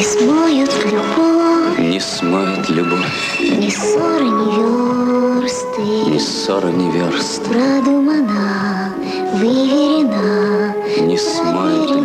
смоют любовь, не смоет любовь, ни ссоры, ни версты, ни ссоры, ни верст, продумана, выверена, не смоет